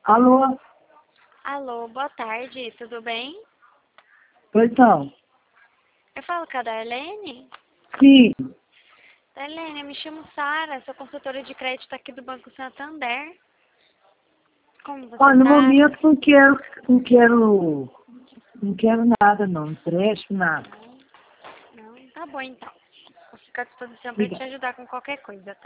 Alô? Alô, boa tarde, tudo bem? Pois não. Eu falo com a Darlene? Sim. Darlene, eu me chamo Sara, sou consultora de crédito aqui do Banco Santander. Como você Olha, no tá? momento não quero nada não, empréstimo, nada. Não, tá bom então. Vou ficar à disposição para te Obrigada. ajudar com qualquer coisa, tá?